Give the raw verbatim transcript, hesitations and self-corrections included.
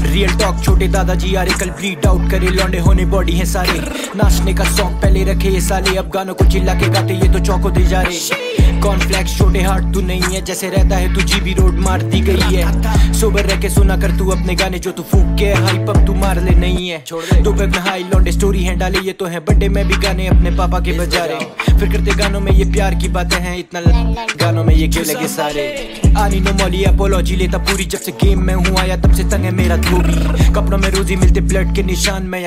real talk छोटे दादाजी आ रहे कल ब्लीड आउट करे लौंडे होने बॉडी है सारे नाचने का शौक पहले रखे ये साले अब गानों को चिल्ला के गाते ये तो चौको दे जा रहे कॉर्नफ्लेक्स छोटे हार्ट तू नहीं है जैसे रहता है तू जीबी रोड मार दी गई है सोबर रह के सुना कर तू अपने गाने जो तू फूक के हाइप अप तू मार ले नहीं है दो बैग में हाई लौंडे स्टोरी है डाले ये तो है बर्थडे में भी गाने अपने पापा के बजा रहे फिर करते गानों में ये प्यार की बातें हैं इतना गानों में ये क्यों लगे सारे आनी नो मॉली अपोलॉजी लेता पूरी जब से गेम में हूँ आया तब से तंग है मेरा धोबी कपड़ों में रोजी मिलते ब्लड के निशान में